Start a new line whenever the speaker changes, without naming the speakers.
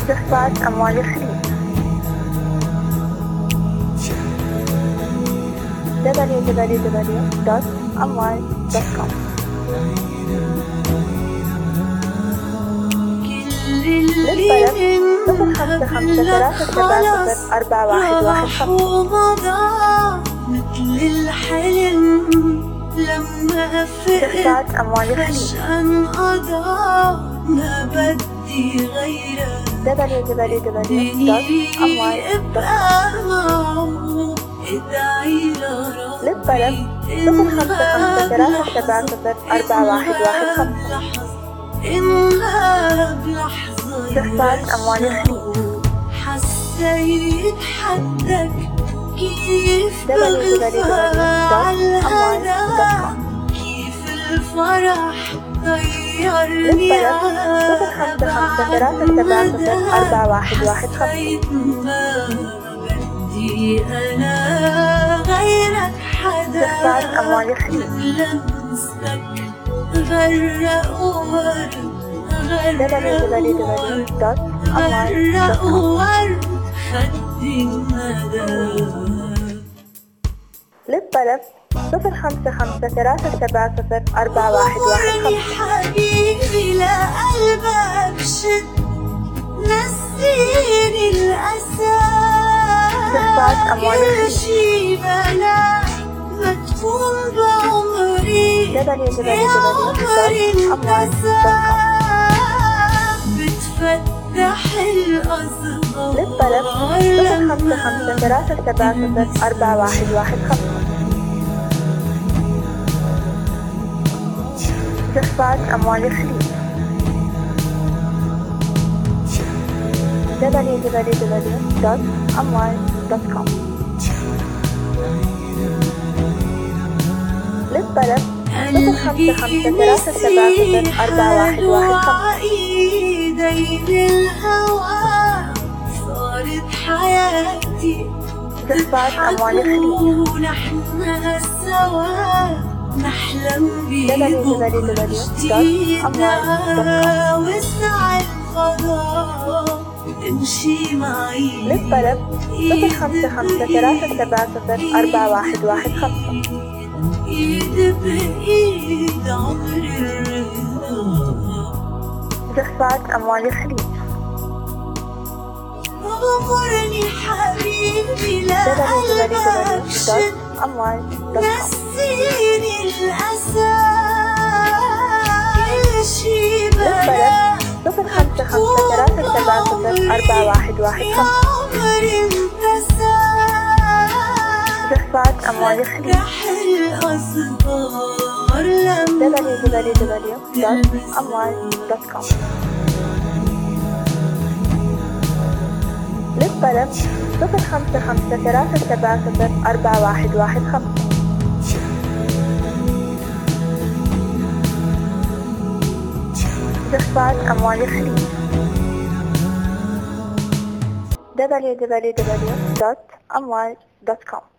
استخفاف أموال الخليج www.amwal.com. للطلب 0553741115.
مثل الحلم لما
استخفاف أموال الخليج
ما بدي غيرك
www.amwal.com. للطلب 0553741115.
إنها بلحظة
استخفاف أموال الخليج
حسيت حدك كيف بغفى عالهنا كيف الفرح غيرني
للطلب 0553741115.
حسيت ما بدي أنا غيرك حدا
استخفاف أموال الخليج
لمسك غرق ورد
www.amwal.com.
خدي الندى
للطلب 0553741115.
حبيبي لقلبك شد نسيني الأسى
استخفاف أموال الخليج
شي بلا ما تكون بعمري
www.amwal.com.
بتفتح الأزهار
للطلب 0553741115. استخفاف أموال الخليج www.amwal.com. للطلب 0553741115.
ايدين الهوى صارت حياتي
استخفاف أموال الخليج
ونحن سوا نحلم ببكرة جديدة وسع الفضاء تمشي معي
للطلب 0553741115.
ايد بايد عمر الرضا
استخفاف أموال الخليج
غمرني حبيبي لقلبك شد
www.amwal.com.
نسيني الأسى كل شي
للطلب
بلا
0553741115.
عمري انتسى
استخفاف أموال الخليج
الأصغر لما
www.amwal.com. للطلب 0553741115. استخفاف أموال الخليج www.amwal.com.